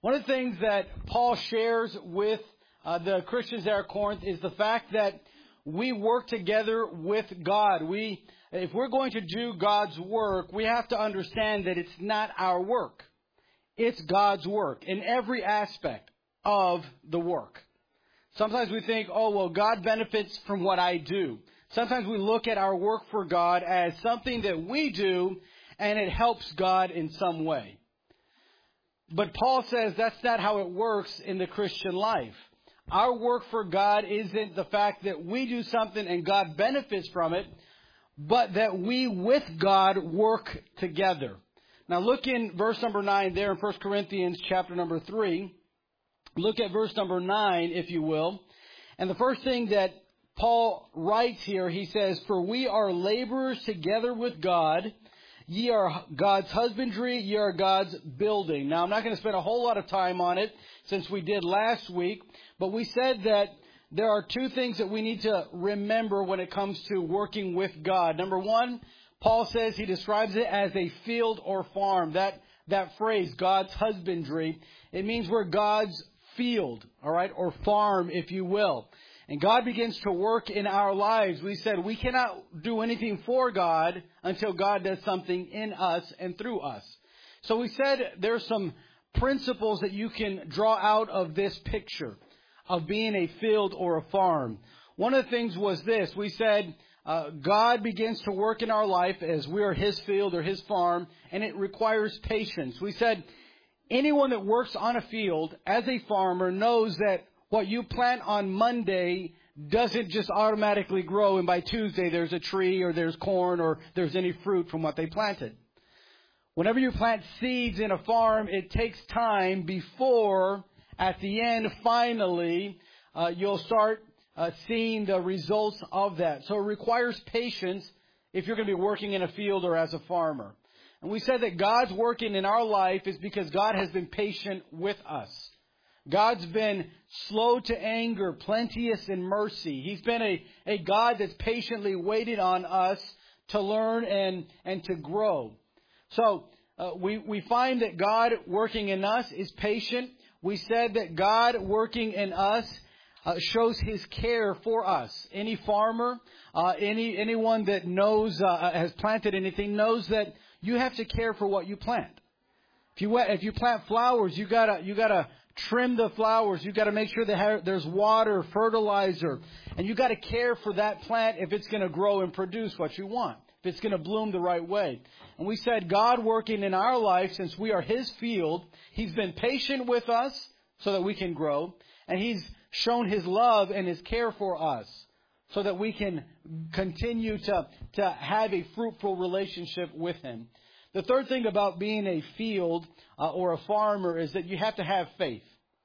One of the things that Paul shares with the Christians there at Corinth is the fact that we work together with God. If we're going to do God's work, we have to understand that it's not our work. It's God's work in every aspect of the work. Sometimes we think, God benefits from what I do. Sometimes we look at our work for God as something that we do and it helps God in some way. But Paul says that's not how it works in the Christian life. Our work for God isn't the fact that we do something and God benefits from it, but that we with God work together. Now look in verse number 9 there in 1 Corinthians chapter number 3. Look at verse number 9, if you will. And the first thing that Paul writes here, he says, "For we are laborers together with God. Ye are God's husbandry, ye are God's building." Now, I'm not going to spend a whole lot of time on it since we did last week, but we said that there are two things that we need to remember when it comes to working with God. Number one, Paul says he describes it as a field or farm. That phrase, God's husbandry, it means we're God's field, all right, or farm, if you will. And God begins to work in our lives. We said we cannot do anything for God until God does something in us and through us. So we said there's some principles that you can draw out of this picture of being a field or a farm. One of the things was this. We said God begins to work in our life as we are His field or His farm, and it requires patience. We said anyone that works on a field as a farmer knows that what you plant on Monday doesn't just automatically grow, and by Tuesday there's a tree or there's corn or there's any fruit from what they planted. Whenever you plant seeds in a farm, it takes time before, at the end, finally, you'll start seeing the results of that. So it requires patience if you're going to be working in a field or as a farmer. And we said that God's working in our life is because God has been patient with us. God's been slow to anger, plenteous in mercy. He's been a God that's patiently waited on us to learn and to grow. So we find that God working in us is patient. We said that God working in us shows His care for us. Any farmer, anyone that knows has planted anything knows that you have to care for what you plant. If you plant flowers, you gotta trim the flowers. You got to make sure that there's water, fertilizer, and you got to care for that plant if it's going to grow and produce what you want, if it's going to bloom the right way. And we said God working in our life, since we are His field, He's been patient with us so that we can grow, and He's shown His love and His care for us so that we can continue to have a fruitful relationship with Him. The third thing about being a field or a farmer is that you have to have faith.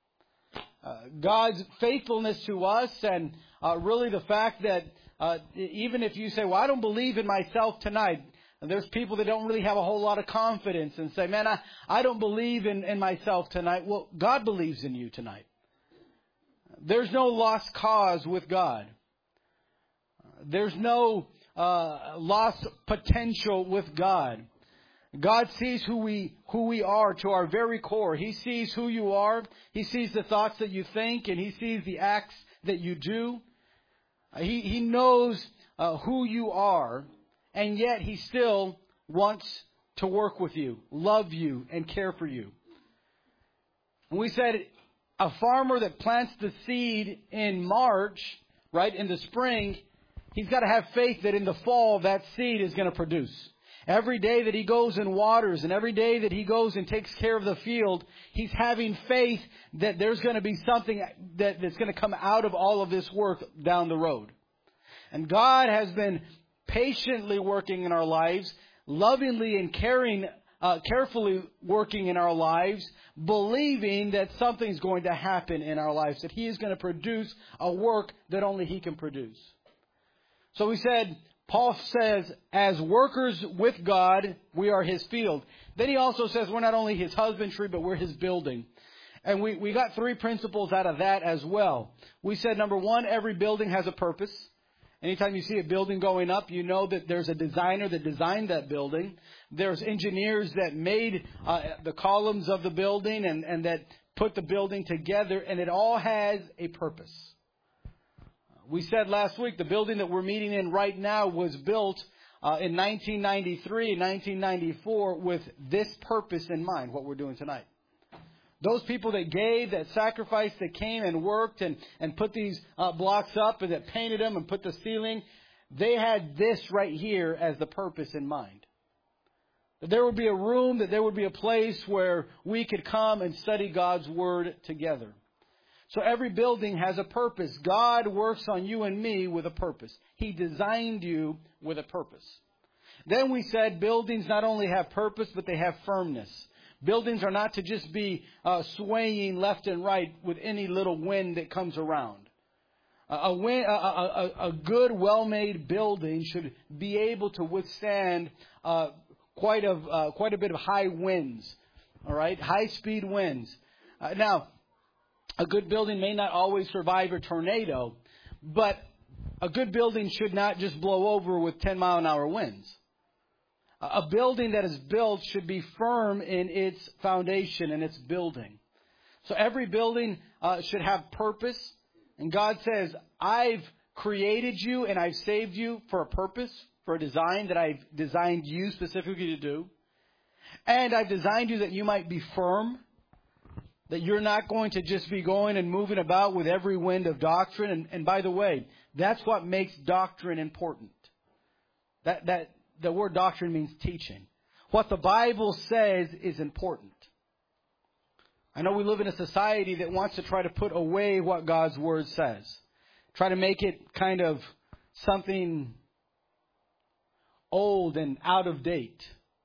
God's faithfulness to us and really the fact that even if you say, well, I don't believe in myself tonight. There's people that don't really have a whole lot of confidence and say, man, I don't believe in myself tonight. Well, God believes in you tonight. There's no lost cause with God. There's no lost potential with God. God sees who we are to our very core. He sees who you are. He sees the thoughts that you think, and He sees the acts that you do. He knows who you are, and yet He still wants to work with you, love you, and care for you. And we said a farmer that plants the seed in March, right, in the spring, he's got to have faith that in the fall that seed is going to produce. Every day that he goes and waters and every day that he goes and takes care of the field, he's having faith that there's going to be something that's going to come out of all of this work down the road. And God has been patiently working in our lives, lovingly and carefully working in our lives, believing that something's going to happen in our lives, that He is going to produce a work that only He can produce. So we said, Paul says, as workers with God, we are His field. Then he also says we're not only His husbandry, but we're His building. And we got three principles out of that as well. We said, number one, every building has a purpose. Anytime you see a building going up, you know that there's a designer that designed that building. There's engineers that made the columns of the building and that put the building together, and it all has a purpose. We said last week the building that we're meeting in right now was built in 1993 and 1994 with this purpose in mind, what we're doing tonight. Those people that gave, that sacrificed, that came and worked and put these blocks up and that painted them and put the ceiling, they had this right here as the purpose in mind. That there would be a room, that there would be a place where we could come and study God's Word together. So every building has a purpose. God works on you and me with a purpose. He designed you with a purpose. Then we said buildings not only have purpose, but they have firmness. Buildings are not to just be swaying left and right with any little wind that comes around. A good, well-made building should be able to withstand quite a bit of high winds. All right, high-speed winds. Now, a good building may not always survive a tornado, but a good building should not just blow over with 10-mile-an-hour winds. A building that is built should be firm in its foundation and its building. So every building should have purpose. And God says, I've created you and I've saved you for a purpose, for a design that I've designed you specifically to do. And I've designed you that you might be firm, that you're not going to just be going and moving about with every wind of doctrine. And by the way, that's what makes doctrine important. The word doctrine means teaching. What the Bible says is important. I know we live in a society that wants to try to put away what God's Word says. Try to make it kind of something old and out of date.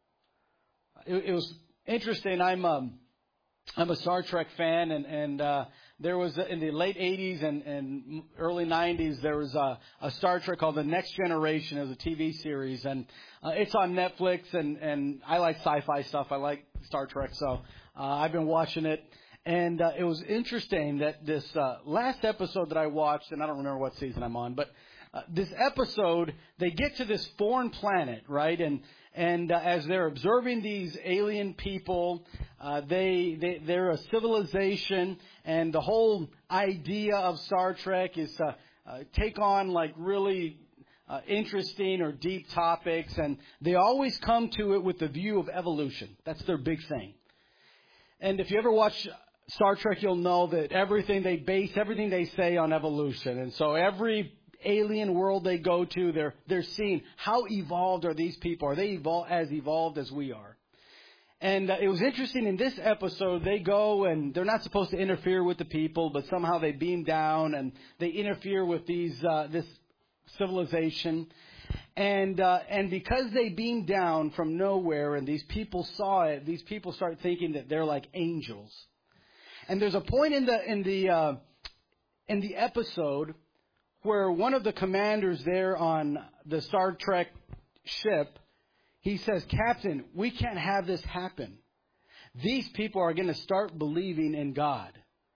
It was interesting. I'm a Star Trek fan, and there was, in the late 80s and early 90s, there was a Star Trek called The Next Generation. It was a TV series, and it's on Netflix, and I like sci-fi stuff. I like Star Trek, so I've been watching it. And it was interesting that this last episode that I watched, and I don't remember what season I'm on, but this episode, they get to this foreign planet, right? And as they're observing these alien people, they're a civilization, and the whole idea of Star Trek is to take on like really interesting or deep topics, and they always come to it with the view of evolution. That's their big thing. And if you ever watch Star Trek, you'll know that they base everything they say on evolution. And so every alien world they go to, they're seeing how evolved are these people? Are they as evolved as we are? And it was interesting in this episode, they go and they're not supposed to interfere with the people, but somehow they beam down and they interfere with this civilization. And because they beam down from nowhere and these people saw it, these people start thinking that they're like angels. And there's a point in the episode where one of the commanders there on the Star Trek ship, he says, "Captain, we can't have this happen. These people are going to start believing in God.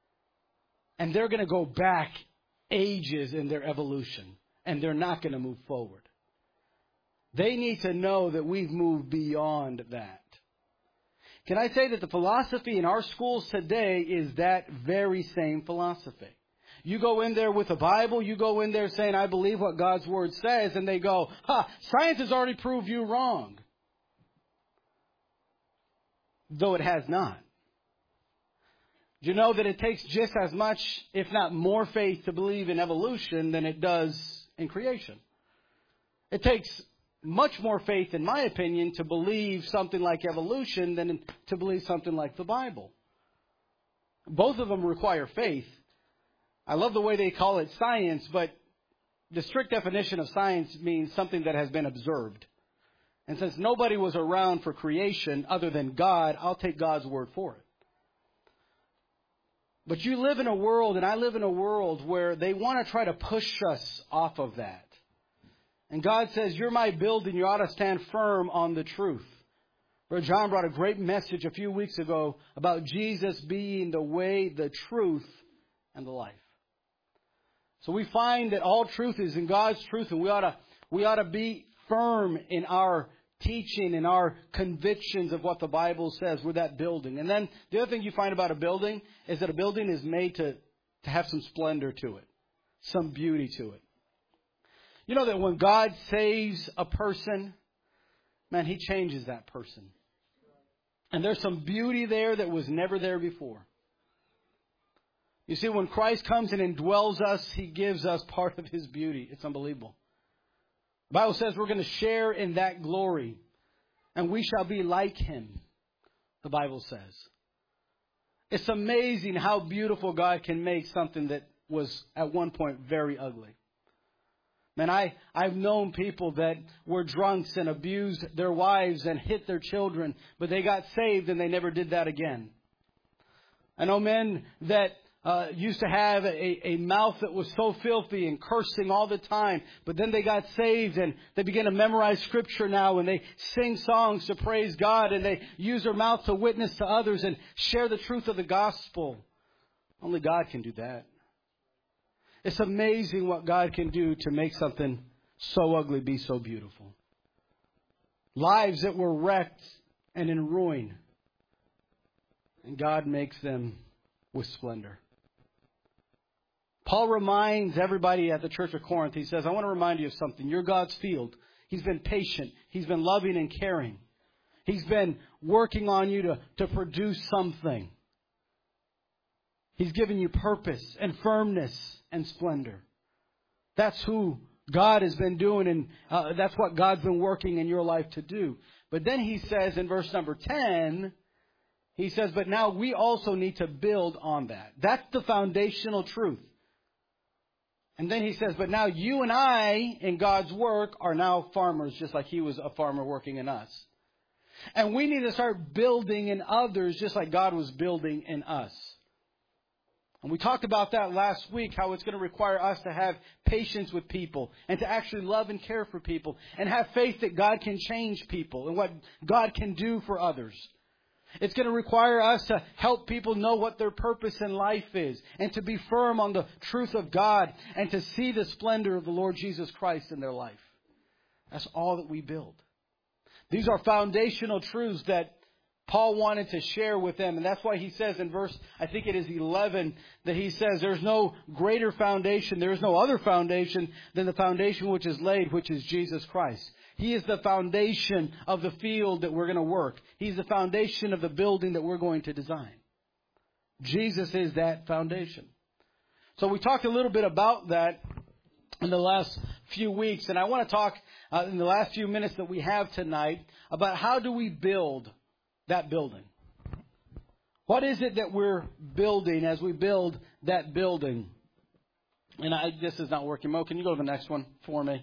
And they're going to go back ages in their evolution. And they're not going to move forward. They need to know that we've moved beyond that." Can I say that the philosophy in our schools today is that very same philosophy? You go in there with the Bible, you go in there saying, "I believe what God's Word says," and they go, "Science has already proved you wrong." Though it has not. Do you know that it takes just as much, if not more, faith to believe in evolution than it does in creation? It takes much more faith, in my opinion, to believe something like evolution than to believe something like the Bible. Both of them require faith. I love the way they call it science, but the strict definition of science means something that has been observed. And since nobody was around for creation other than God, I'll take God's word for it. But you live in a world, and I live in a world, where they want to try to push us off of that. And God says, "You're my building. You ought to stand firm on the truth." Brother John brought a great message a few weeks ago about Jesus being the way, the truth, and the life. So we find that all truth is in God's truth, and we ought to be firm in our teaching and our convictions of what the Bible says. We're that building. And then the other thing you find about a building is that a building is made to have some splendor to it, some beauty to it. You know that when God saves a person, man, He changes that person. And there's some beauty there that was never there before. You see, when Christ comes and indwells us, He gives us part of His beauty. It's unbelievable. The Bible says we're going to share in that glory, and we shall be like Him, the Bible says. It's amazing how beautiful God can make something that was at one point very ugly. Man, I've known people that were drunks and abused their wives and hit their children, but they got saved and they never did that again. I know men that used to have a mouth that was so filthy and cursing all the time, but then they got saved and they began to memorize Scripture now, and they sing songs to praise God, and they use their mouth to witness to others and share the truth of the gospel. Only God can do that. It's amazing what God can do to make something so ugly be so beautiful. Lives that were wrecked and in ruin, and God makes them with splendor. Paul reminds everybody at the church of Corinth, he says, I want to remind you of something. You're God's field. He's been patient. He's been loving and caring. He's been working on you to produce something. He's given you purpose and firmness and splendor. That's who God has been doing, and that's what God's been working in your life to do. But then he says in verse number 10, he says, but now we also need to build on that. That's the foundational truth. And then he says, but now you and I in God's work are now farmers, just like He was a farmer working in us. And we need to start building in others just like God was building in us. And we talked about that last week, how it's going to require us to have patience with people and to actually love and care for people and have faith that God can change people and what God can do for others. It's going to require us to help people know what their purpose in life is and to be firm on the truth of God and to see the splendor of the Lord Jesus Christ in their life. That's all that we build. These are foundational truths that Paul wanted to share with them. And that's why he says in verse, I think it is 11, that he says there's no greater foundation, there is no other foundation than the foundation which is laid, which is Jesus Christ. He is the foundation of the field that we're going to work. He's the foundation of the building that we're going to design. Jesus is that foundation. So we talked a little bit about that in the last few weeks. And I want to talk in the last few minutes that we have tonight about how do we build that building. What is it that we're building as we build that building? And this is not working. Mo, can you go to the next one for me?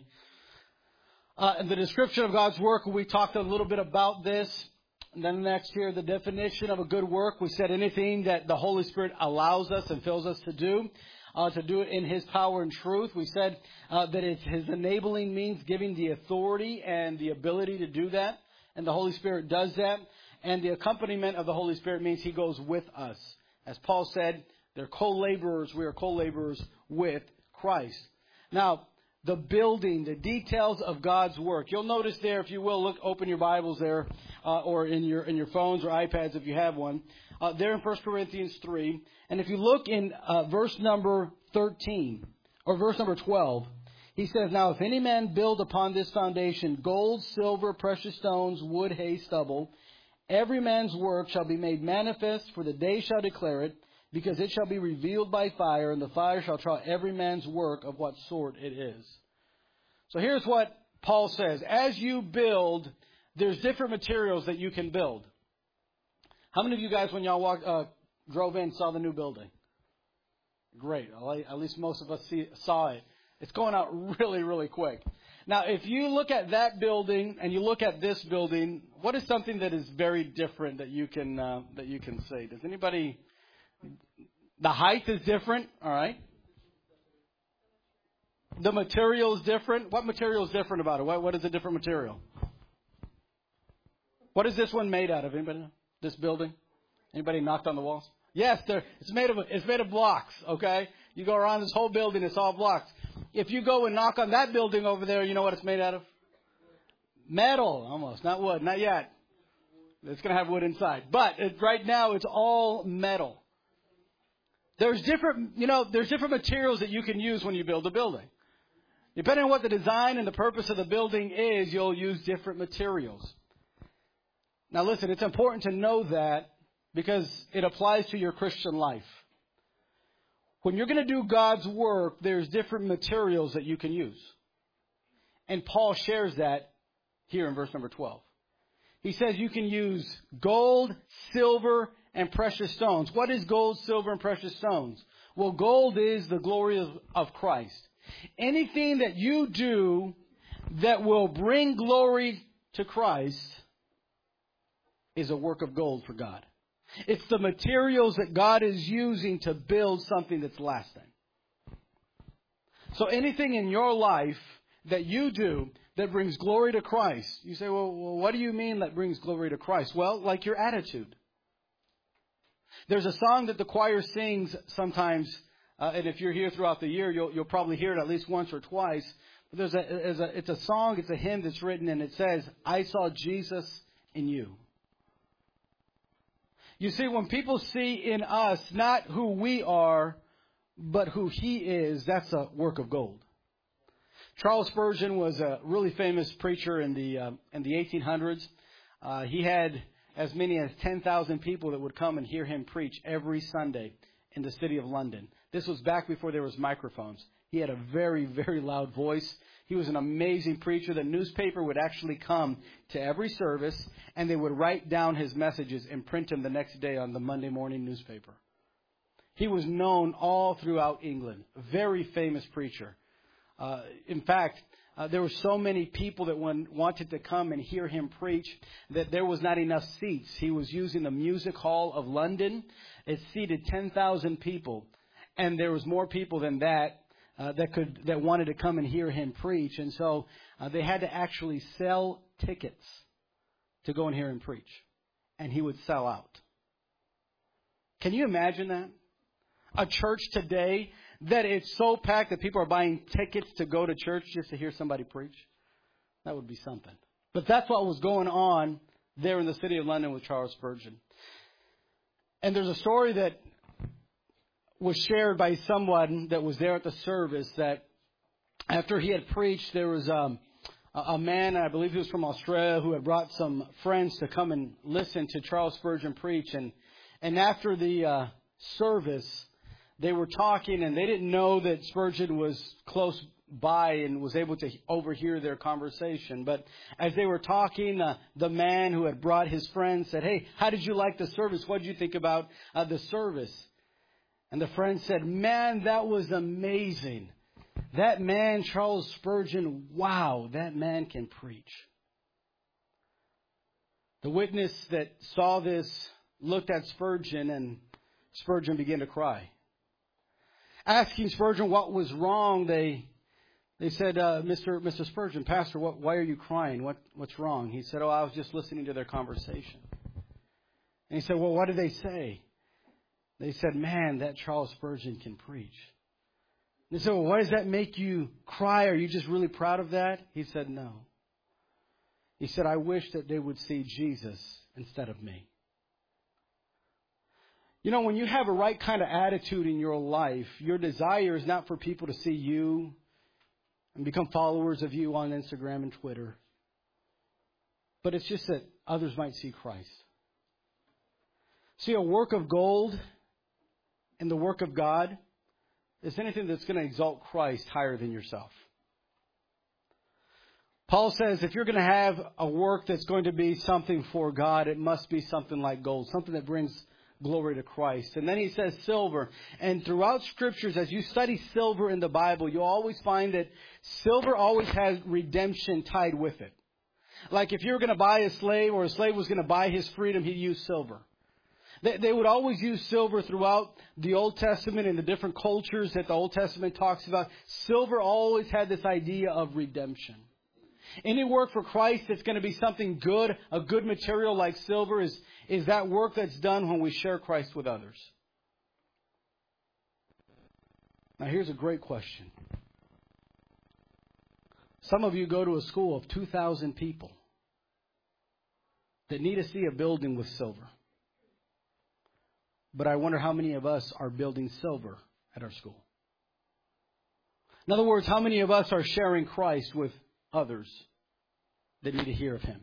In the description of God's work, we talked a little bit about this. And then next here, the definition of a good work. We said anything that the Holy Spirit allows us and fills us to do it in His power and truth. We said that it's His enabling means, giving the authority and the ability to do that. And the Holy Spirit does that. And the accompaniment of the Holy Spirit means He goes with us. As Paul said, they're co-laborers. We are co-laborers with Christ. Now, the building, the details of God's work. You'll notice there, if you will, open your Bibles there, or in your phones or iPads if you have one. There in 1 Corinthians 3. And if you look in verse number 13, or verse number 12, he says, now if any man build upon this foundation gold, silver, precious stones, wood, hay, stubble, every man's work shall be made manifest, for the day shall declare it, because it shall be revealed by fire, and the fire shall try every man's work of what sort it is. So here's what Paul says. As you build, there's different materials that you can build. How many of you guys, when y'all drove in, saw the new building? Great. At least most of us saw it. It's going out really, really quick. Now, if you look at that building and you look at this building, what is something that is very different that you can say? Does anybody? The height is different. All right. The material is different. What material is different about it? What is a different material? What is this one made out of? Anybody know? This building? Anybody knocked on the walls? Yes, it's made of blocks. Okay, you go around this whole building, it's all blocks. If you go and knock on that building over there, you know what it's made out of? Metal, almost. Not wood, not yet. It's going to have wood inside. But right now, it's all metal. There's different materials that you can use when you build a building. Depending on what the design and the purpose of the building is, you'll use different materials. Now listen, it's important to know that because it applies to your Christian life. When you're going to do God's work, there's different materials that you can use. And Paul shares that here in verse number 12. He says you can use gold, silver, and precious stones. What is gold, silver, and precious stones? Well, gold is the glory of Christ. Anything that you do that will bring glory to Christ is a work of gold for God. It's the materials that God is using to build something that's lasting. So anything in your life that you do that brings glory to Christ, you say, well, what do you mean that brings glory to Christ? Well, like your attitude. There's a song that the choir sings sometimes, and if you're here throughout the year, you'll probably hear it at least once or twice. But it's a song, it's a hymn that's written, and it says, I saw Jesus in you. You see, when people see in us not who we are, but who He is, that's a work of gold. Charles Spurgeon was a really famous preacher in the 1800s. He had as many as 10,000 people that would come and hear him preach every Sunday in the city of London. This was back before there was microphones. He had a very, very loud voice. He was an amazing preacher. The newspaper would actually come to every service, and they would write down his messages and print them the next day on the Monday morning newspaper. He was known all throughout England. Very famous preacher. In fact, there were so many people that wanted to come and hear him preach that there was not enough seats. He was using the Music Hall of London. It seated 10,000 people, and there was more people than that that wanted to come and hear him preach. And so they had to actually sell tickets to go and hear him preach, and he would sell out. Can you imagine that? A church today that it's so packed that people are buying tickets to go to church just to hear somebody preach? That would be something. But that's what was going on there in the city of London with Charles Spurgeon. And there's a story that was shared by someone that was there at the service that after he had preached, there was a man, I believe he was from Australia, who had brought some friends to come and listen to Charles Spurgeon preach. And after the service, they were talking, and they didn't know that Spurgeon was close by and was able to overhear their conversation. But as they were talking, the man who had brought his friends said, hey, how did you like the service? What did you think about the service? And the friend said, man, that was amazing. That man, Charles Spurgeon, wow, that man can preach. The witness that saw this looked at Spurgeon, and Spurgeon began to cry. Asking Spurgeon what was wrong, they said, Mr. Spurgeon, Pastor, why are you crying? What's wrong? He said, I was just listening to their conversation. And he said, well, what did they say? They said, man, that Charles Spurgeon can preach. And they said, well, why does that make you cry? Are you just really proud of that? He said, no. He said, I wish that they would see Jesus instead of me. You know, when you have a right kind of attitude in your life, your desire is not for people to see you and become followers of you on Instagram and Twitter. But it's just that others might see Christ. See, a work of gold and the work of God is anything that's going to exalt Christ higher than yourself. Paul says if you're going to have a work that's going to be something for God, it must be something like gold, something that brings glory to Christ. And then he says silver. And throughout scriptures, as you study silver in the Bible, you'll always find that silver always has redemption tied with it. Like if you were going to buy a slave, or a slave was going to buy his freedom, he'd use silver. They would always use silver throughout the Old Testament and the different cultures that the Old Testament talks about. Silver always had this idea of redemption. Any work for Christ that's going to be something good, a good material like silver, is that work that's done when we share Christ with others. Now here's a great question. Some of you go to a school of 2,000 people. that need to see a building with silver. But I wonder how many of us are building silver at our school. In other words, how many of us are sharing Christ with others that need to hear of Him?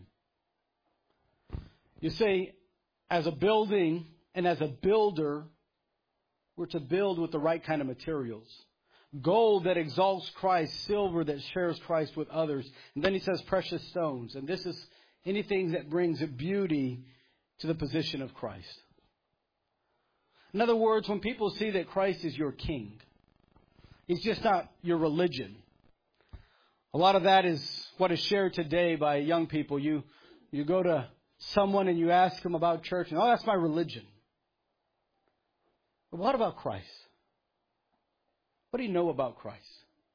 You see, as a building and as a builder, we're to build with the right kind of materials. Gold that exalts Christ, silver that shares Christ with others. And then he says precious stones. And this is anything that brings beauty to the position of Christ. In other words, when people see that Christ is your king, He's just not your religion. A lot of that is what is shared today by young people. You go to someone and you ask them about church, and that's my religion. But what about Christ? What do you know about Christ?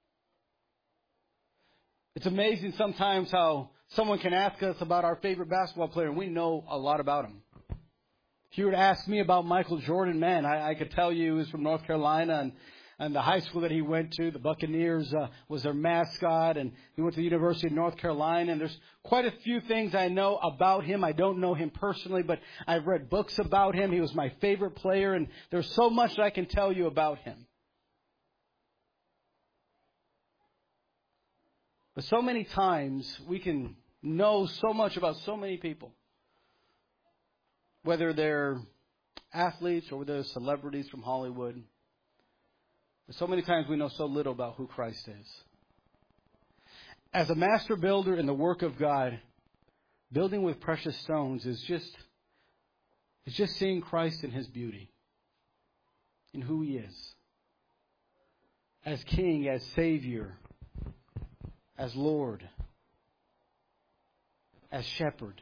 It's amazing sometimes how someone can ask us about our favorite basketball player, and we know a lot about him. If you were to ask me about Michael Jordan, man, I could tell you he was from North Carolina, and the high school that he went to, the Buccaneers, was their mascot, and he went to the University of North Carolina. And there's quite a few things I know about him. I don't know him personally, but I've read books about him. He was my favorite player, and there's so much that I can tell you about him. But so many times we can know so much about so many people, whether they're athletes or whether they're celebrities from Hollywood. But so many times we know so little about who Christ is. As a master builder in the work of God, building with precious stones is just seeing Christ in His beauty, in who He is, as King, as Savior, as Lord, as Shepherd,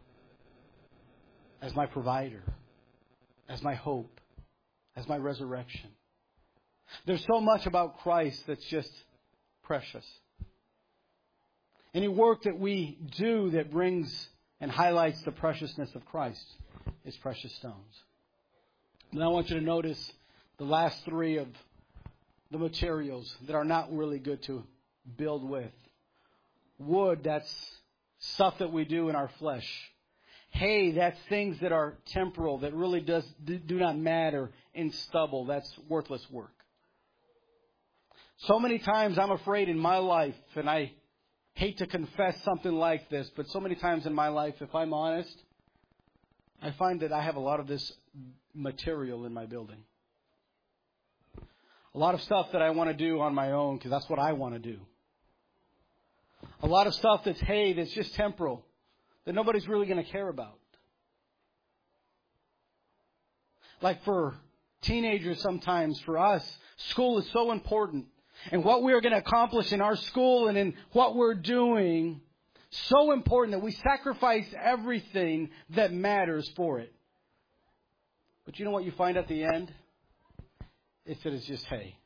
as my provider, as my hope, as my resurrection. There's so much about Christ that's just precious. Any work that we do that brings and highlights the preciousness of Christ is precious stones. And I want you to notice the last three of the materials that are not really good to build with. Wood, that's stuff that we do in our flesh. Hay, that's things that are temporal, that really do not matter in stubble. That's worthless work. So many times I'm afraid in my life, and I hate to confess something like this, but so many times in my life, if I'm honest, I find that I have a lot of this material in my building. A lot of stuff that I want to do on my own because that's what I want to do. A lot of stuff that's hay, that's just temporal, that nobody's really going to care about. Like for teenagers sometimes, for us, school is so important. And what we're going to accomplish in our school and in what we're doing, so important that we sacrifice everything that matters for it. But you know what you find at the end? It's that it's just hay.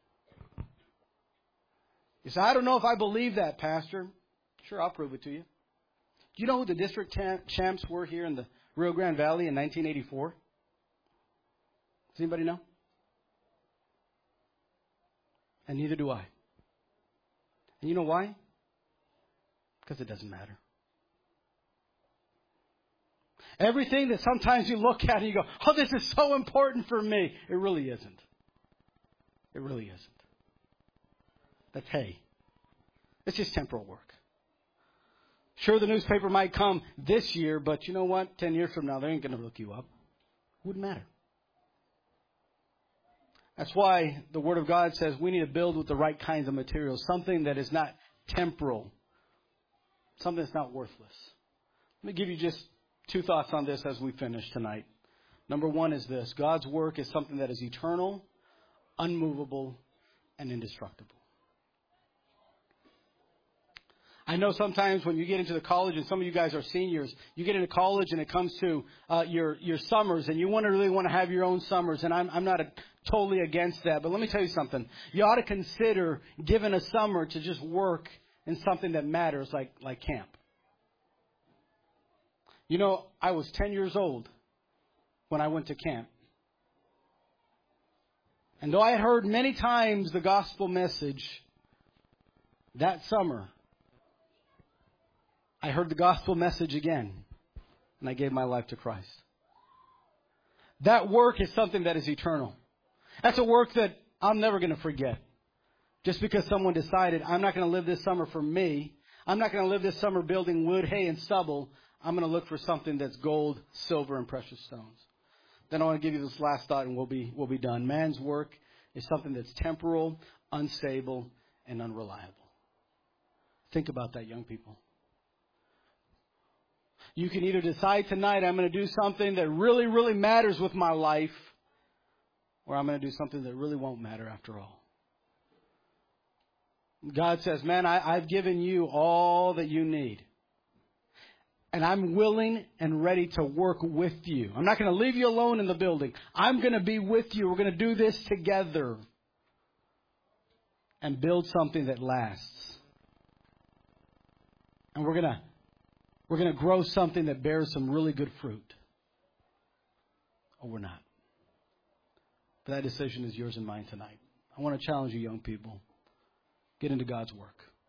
You say, I don't know if I believe that, Pastor. Sure, I'll prove it to you. Do you know who the district champs were here in the Rio Grande Valley in 1984? Does anybody know? And neither do I. And you know why? Because it doesn't matter. Everything that sometimes you look at and you go, oh, this is so important for me. It really isn't. It really isn't. That's hay. It's just temporal work. Sure, the newspaper might come this year, but you know what? 10 years from now, they ain't going to look you up. Wouldn't matter. That's why the Word of God says we need to build with the right kinds of materials. Something that is not temporal. Something that's not worthless. Let me give you just two thoughts on this as we finish tonight. Number one is this. God's work is something that is eternal, unmovable, and indestructible. I know sometimes when you get into the college, and some of you guys are seniors, you get into college and it comes to your summers, and you really want to have your own summers, and I'm not totally against that. But let me tell you something. You ought to consider giving a summer to just work in something that matters, like camp. You know, I was 10 years old when I went to camp. And though I had heard many times the gospel message, that summer, I heard the gospel message again. and I gave my life to Christ. That work is something that is eternal. That's a work that I'm never going to forget. Just because someone decided, I'm not going to live this summer for me. I'm not going to live this summer building wood, hay, and stubble. I'm going to look for something that's gold, silver, and precious stones. Then I want to give you this last thought, and we'll be done. Man's work is something that's temporal, unstable, and unreliable. Think about that, young people. You can either decide tonight, I'm going to do something that really, really matters with my life, or I'm going to do something that really won't matter after all. God says, man, I've given you all that you need. And I'm willing and ready to work with you. I'm not going to leave you alone in the building. I'm going to be with you. We're going to do this together and build something that lasts. And we're going to grow something that bears some really good fruit. Or we're not. But that decision is yours and mine tonight. I want to challenge you, young people. Get into God's work.